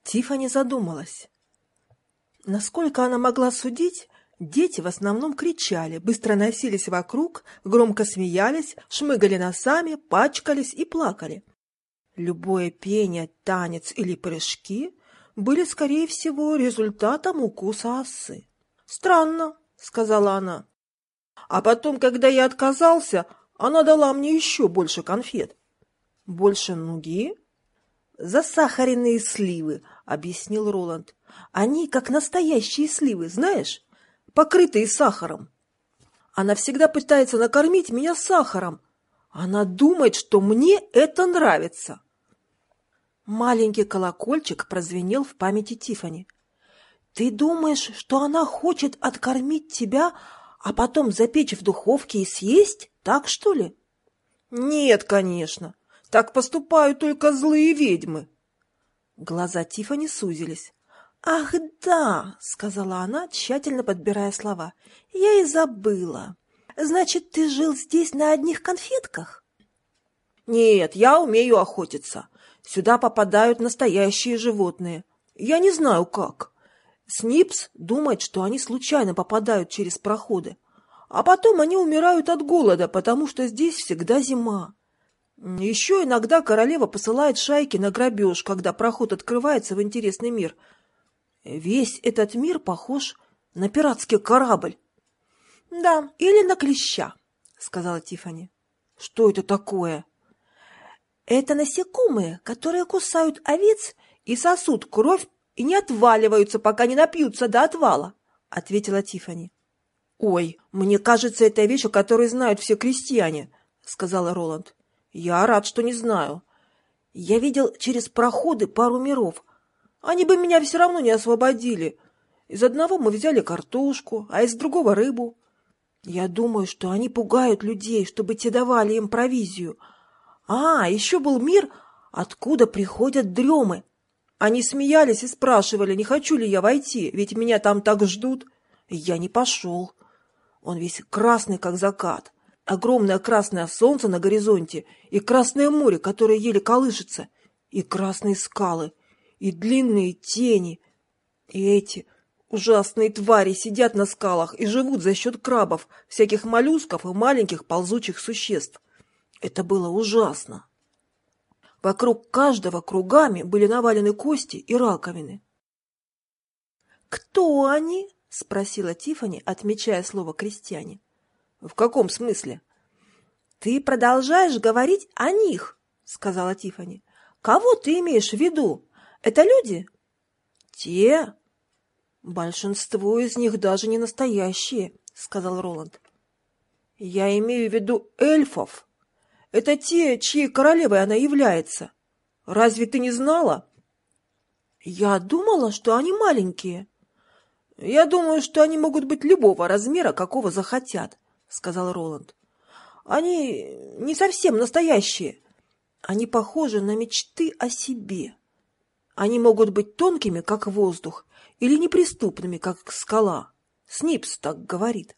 Тиффани задумалась. Насколько она могла судить, дети в основном кричали, быстро носились вокруг, громко смеялись, шмыгали носами, пачкались и плакали. Любое пение, танец или прыжки были, скорее всего, результатом укуса осы. «Странно», — сказала она. «А потом, когда я отказался, она дала мне еще больше конфет». «Больше нуги?» «Засахаренные сливы», — объяснил Роланд. «Они как настоящие сливы, знаешь, покрытые сахаром. Она всегда пытается накормить меня сахаром. Она думает, что мне это нравится». Маленький колокольчик прозвенел в памяти Тиффани. «Ты думаешь, что она хочет откормить тебя, а потом запечь в духовке и съесть? Так, что ли?» «Нет, конечно. Так поступают только злые ведьмы». Глаза Тиффани сузились. «Ах, да!» — сказала она, тщательно подбирая слова. «Я и забыла. Значит, ты жил здесь на одних конфетках?» «Нет, я умею охотиться. Сюда попадают настоящие животные. Я не знаю, как. Снипс думает, что они случайно попадают через проходы. А потом они умирают от голода, потому что здесь всегда зима. Еще иногда королева посылает шайки на грабеж, когда проход открывается в интересный мир. Весь этот мир похож на пиратский корабль». «Да, или на клеща», — сказала Тиффани. «Что это такое?» «Это насекомые, которые кусают овец и сосут кровь и не отваливаются, пока не напьются до отвала», — ответила Тиффани. «Ой, мне кажется, это вещь, о которой знают все крестьяне», — сказала Роланд. «Я рад, что не знаю. Я видел через проходы пару миров. Они бы меня все равно не освободили. Из одного мы взяли картошку, а из другого рыбу. Я думаю, что они пугают людей, чтобы те давали им провизию. Еще был мир, откуда приходят дремы. Они смеялись и спрашивали, не хочу ли я войти, ведь меня там так ждут. И я не пошел. Он весь красный, как закат. Огромное красное солнце на горизонте, и красное море, которое еле колышется, и красные скалы, и длинные тени. И эти ужасные твари сидят на скалах и живут за счет крабов, всяких моллюсков и маленьких ползучих существ. Это было ужасно. Вокруг каждого кругами были навалены кости и раковины. «Кто они?» — спросила Тиффани, отмечая слово «крестьяне». «В каком смысле?» «Ты продолжаешь говорить о них», — сказала Тиффани. «Кого ты имеешь в виду? Это люди?» «Те? Большинство из них даже не настоящие», — сказал Роланд. «Я имею в виду эльфов. Это те, чьей королевой она является. Разве ты не знала?» «Я думала, что они маленькие». «Я думаю, что они могут быть любого размера, какого захотят», — сказал Роланд. «Они не совсем настоящие. Они похожи на мечты о себе. Они могут быть тонкими, как воздух, или неприступными, как скала. Снипс так говорит».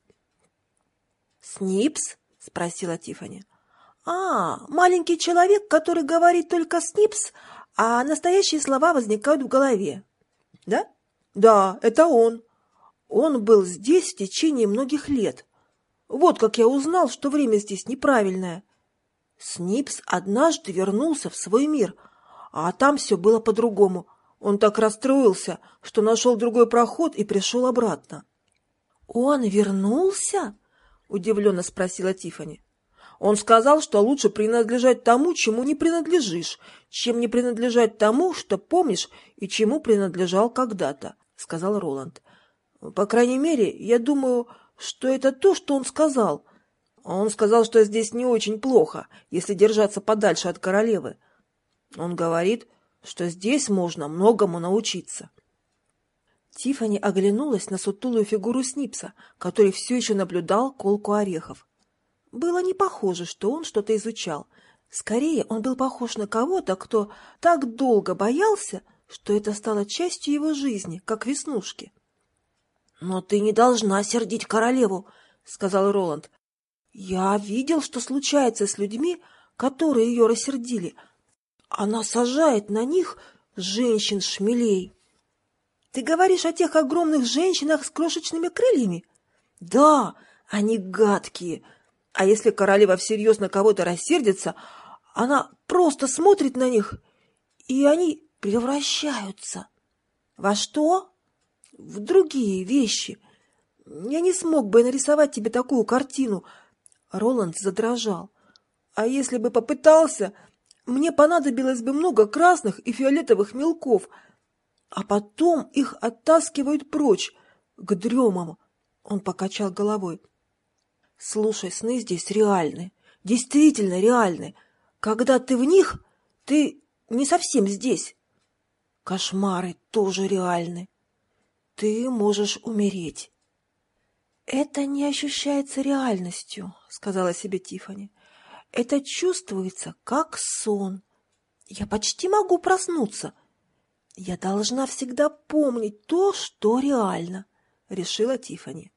«Снипс?» — спросила Тиффани. Маленький человек, который говорит только «снипс», а настоящие слова возникают в голове. Да? Да, это он. Он был здесь в течение многих лет. Вот как я узнал, что время здесь неправильное. Снипс однажды вернулся в свой мир, а там все было по-другому. Он так расстроился, что нашел другой проход и пришел обратно. «Он вернулся?» — удивленно спросила Тиффани. «Он сказал, что лучше принадлежать тому, чему не принадлежишь, чем не принадлежать тому, что помнишь и чему принадлежал когда-то», — сказал Роланд. «По крайней мере, я думаю, что это то, что он сказал. Он сказал, что здесь не очень плохо, если держаться подальше от королевы. Он говорит, что здесь можно многому научиться». Тиффани оглянулась на сутулую фигуру Снипса, который все еще наблюдал колку орехов. Было не похоже, что он что-то изучал. Скорее, он был похож на кого-то, кто так долго боялся, что это стало частью его жизни, как веснушки. «Но ты не должна сердить королеву», — сказал Роланд. «Я видел, что случается с людьми, которые ее рассердили. Она сажает на них женщин-шмелей. Ты говоришь о тех огромных женщинах с крошечными крыльями? Да, они гадкие. А если королева всерьез на кого-то рассердится, она просто смотрит на них, и они превращаются. Во что? В другие вещи. Я не смог бы нарисовать тебе такую картину. Роланд задрожал. А если бы попытался, мне понадобилось бы много красных и фиолетовых мелков, а потом их оттаскивают прочь, к дремам. Он покачал головой. Слушай, сны здесь реальны, действительно реальны. Когда ты в них, ты не совсем здесь. Кошмары тоже реальны. Ты можешь умереть. Это не ощущается реальностью, сказала себе Тиффани. Это чувствуется как сон. Я почти могу проснуться. Я должна всегда помнить то, что реально, решила Тиффани.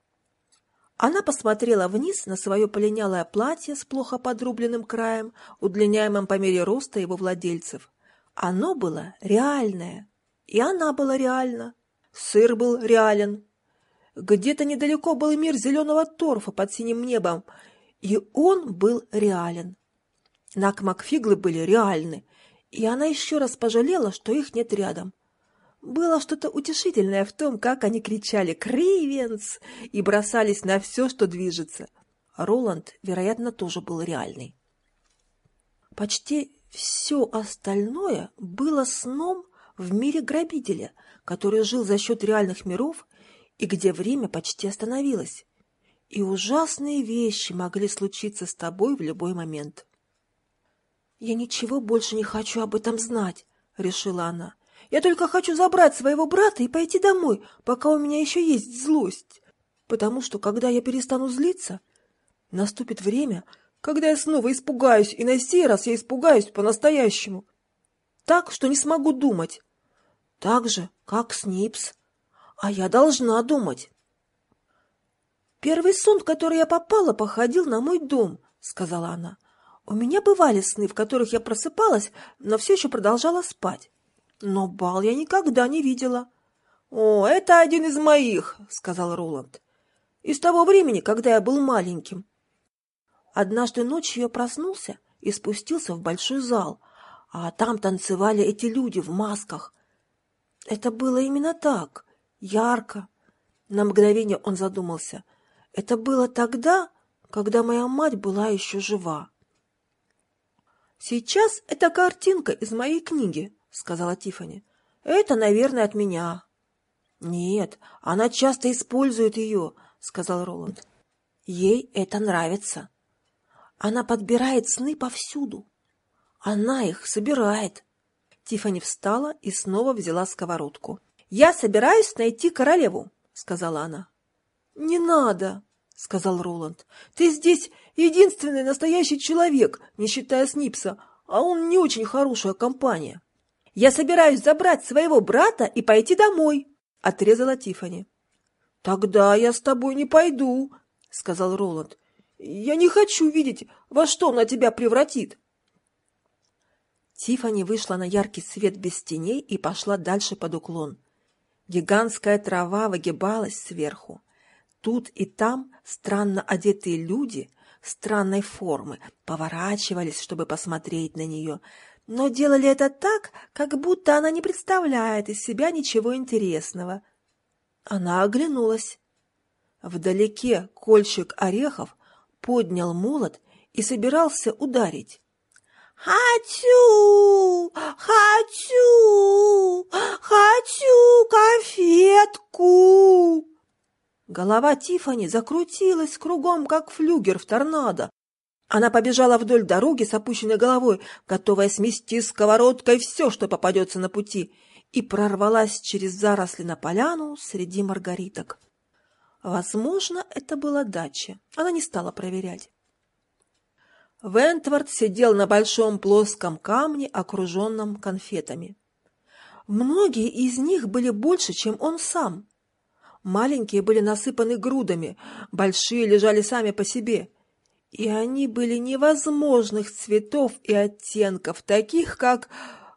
Она посмотрела вниз на свое полинялое платье с плохо подрубленным краем, удлиняемым по мере роста его владельцев. Оно было реальное, и она была реальна. Сыр был реален. Где-то недалеко был мир зеленого торфа под синим небом, и он был реален. Накмакфиглы были реальны, и она еще раз пожалела, что их нет рядом. Было что-то утешительное в том, как они кричали «Кривенс!» и бросались на все, что движется. Роланд, вероятно, тоже был реальный. Почти все остальное было сном в мире грабителя, который жил за счет реальных миров и где время почти остановилось. И ужасные вещи могли случиться с тобой в любой момент. «Я ничего больше не хочу об этом знать», — решила она. «Я только хочу забрать своего брата и пойти домой, пока у меня еще есть злость. Потому что, когда я перестану злиться, наступит время, когда я снова испугаюсь, и на сей раз я испугаюсь по-настоящему. Так, что не смогу думать. Так же, как Снипс. А я должна думать». «Первый сон, в который я попала, походил на мой дом», — сказала она. «У меня бывали сны, в которых я просыпалась, но все еще продолжала спать. Но бал я никогда не видела». «О, это один из моих», — сказал Роланд. «Из того времени, когда я был маленьким». Однажды ночью я проснулся и спустился в большой зал, а там танцевали эти люди в масках. Это было именно так, ярко. На мгновение он задумался. Это было тогда, когда моя мать была еще жива. «Сейчас это картинка из моей книги», — сказала Тиффани. «Это, наверное, от меня». «Нет, она часто использует ее», — сказал Роланд. «Ей это нравится. Она подбирает сны повсюду. Она их собирает». Тиффани встала и снова взяла сковородку. «Я собираюсь найти королеву», — сказала она. «Не надо», — сказал Роланд. «Ты здесь единственный настоящий человек, не считая Снипса, а он не очень хорошая компания». «Я собираюсь забрать своего брата и пойти домой», — отрезала Тиффани. «Тогда я с тобой не пойду», — сказал Роланд. «Я не хочу видеть, во что она тебя превратит». Тиффани вышла на яркий свет без теней и пошла дальше под уклон. Гигантская трава выгибалась сверху. Тут и там странно одетые люди странной формы поворачивались, чтобы посмотреть на нее, но делали это так, как будто она не представляет из себя ничего интересного. Она оглянулась. Вдалеке кольщик орехов поднял молот и собирался ударить. «Хочу! Хочу! Хочу конфетку!» Голова Тиффани закрутилась кругом, как флюгер в торнадо. Она побежала вдоль дороги с опущенной головой, готовая смести сковородкой все, что попадется на пути, и прорвалась через заросли на поляну среди маргариток. Возможно, это была дача. Она не стала проверять. Вентворд сидел на большом плоском камне, окруженном конфетами. Многие из них были больше, чем он сам. Маленькие были насыпаны грудами, большие лежали сами по себе. И они были невозможных цветов и оттенков, таких как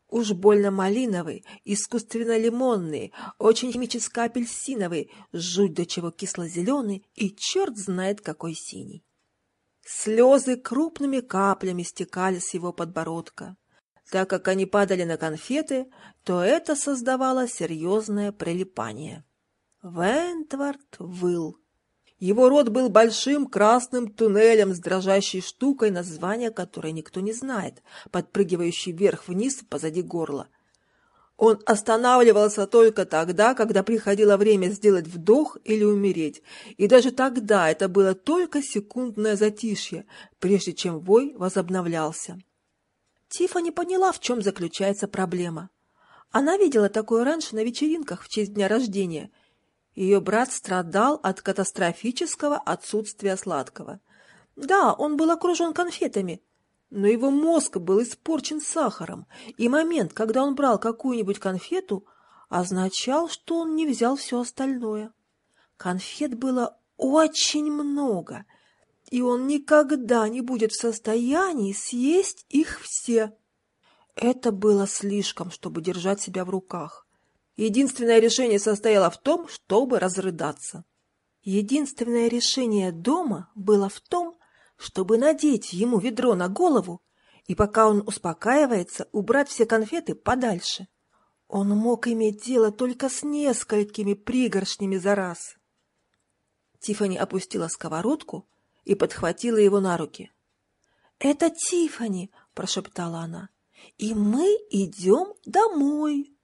Уж больно малиновый, искусственно лимонный, очень химическо-апельсиновый, жуть до чего кисло-зеленый и черт знает какой синий. Слезы крупными каплями стекали с его подбородка. Так как они падали на конфеты, то это создавало серьезное прилипание. Вентвард выл. Его рот был большим красным туннелем с дрожащей штукой, название которой никто не знает, подпрыгивающей вверх-вниз позади горла. Он останавливался только тогда, когда приходило время сделать вдох или умереть, и даже тогда это было только секундное затишье, прежде чем вой возобновлялся. Тиффани поняла, в чем заключается проблема. Она видела такое раньше на вечеринках в честь дня рождения. Ее брат страдал от катастрофического отсутствия сладкого. Да, он был окружен конфетами, но его мозг был испорчен сахаром, и момент, когда он брал какую-нибудь конфету, означал, что он не взял все остальное. Конфет было очень много, и он никогда не будет в состоянии съесть их все. Это было слишком, чтобы держать себя в руках. Единственное решение состояло в том, чтобы разрыдаться. Единственное решение дома было в том, чтобы надеть ему ведро на голову и, пока он успокаивается, убрать все конфеты подальше. Он мог иметь дело только с несколькими пригоршнями за раз. Тиффани опустила сковородку и подхватила его на руки. «Это Тиффани!» – прошептала она. «И мы идем домой!»